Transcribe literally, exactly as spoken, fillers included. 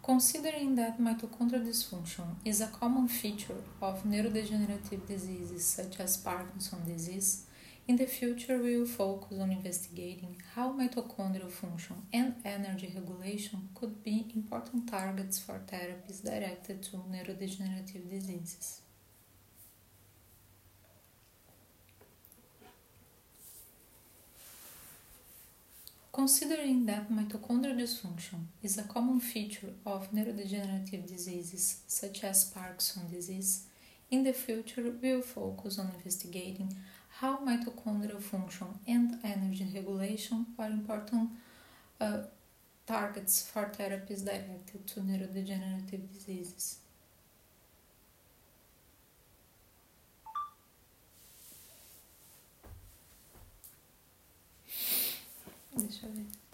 Considering that mitochondrial dysfunction is a common feature of neurodegenerative diseases such as Parkinson's disease, in the future we will focus on investigating how mitochondrial function and energy regulation could be important targets for therapies directed to neurodegenerative diseases. Considering that mitochondrial dysfunction is a common feature of neurodegenerative diseases such as Parkinson's disease, in the future we will focus on investigating how mitochondrial function and energy regulation are important uh, targets for therapies directed to neurodegenerative diseases. Deixa eu ver.